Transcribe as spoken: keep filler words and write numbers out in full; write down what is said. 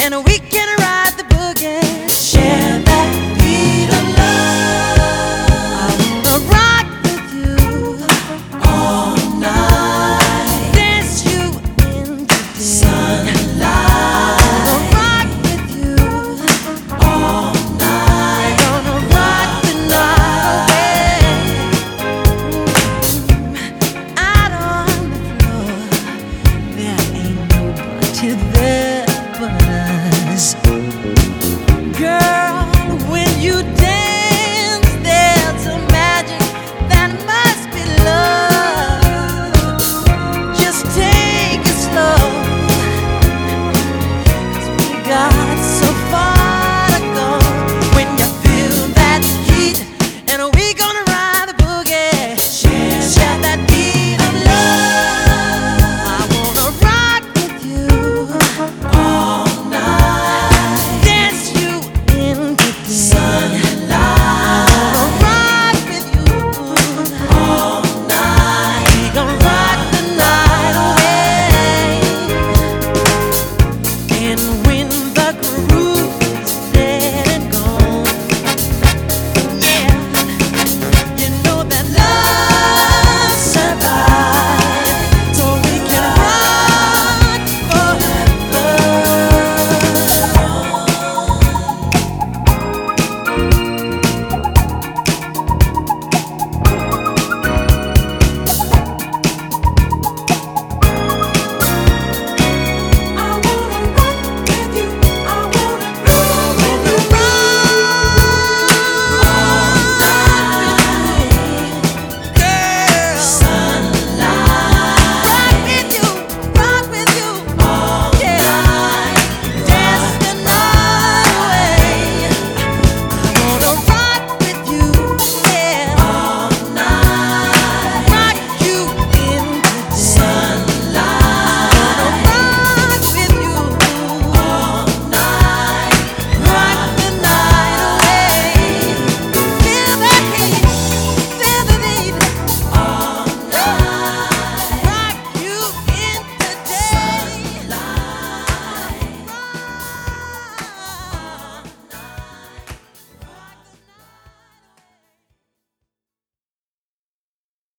and we can ride the boogie. Share that beat of love. I wanna rock with you all night. Dance you into the sunlight. I wanna rock with you all night. Gonna rock the night away. Mm, out on the floor, there ain't nobody there.